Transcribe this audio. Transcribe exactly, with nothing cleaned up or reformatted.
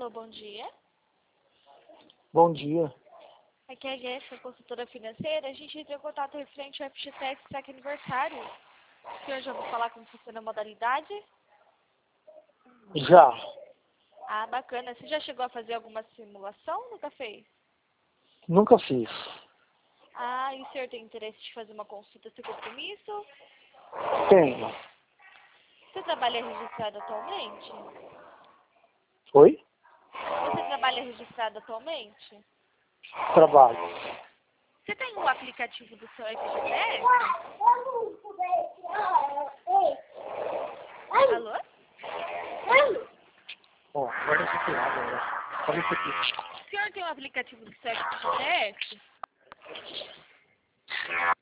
Alô, bom dia. Bom dia. Aqui é a Jéssica, consultora financeira. A gente entrou em contato referente ao F G T X que está aqui aniversário. O senhor já ouviu falar como funciona a modalidade? Já. Ah, bacana. Você já chegou a fazer alguma simulação ou nunca fez? Nunca fiz. Ah, e o senhor tem interesse de fazer uma consulta sem compromisso? Tenho. Você trabalha registrado atualmente? Oi? Você trabalha registrado atualmente? Trabalho. Você tem um aplicativo do seu F G T X? Alô? Ó, olha isso aqui agora. Olha isso aqui. O senhor tem um aplicativo do seu F G T X?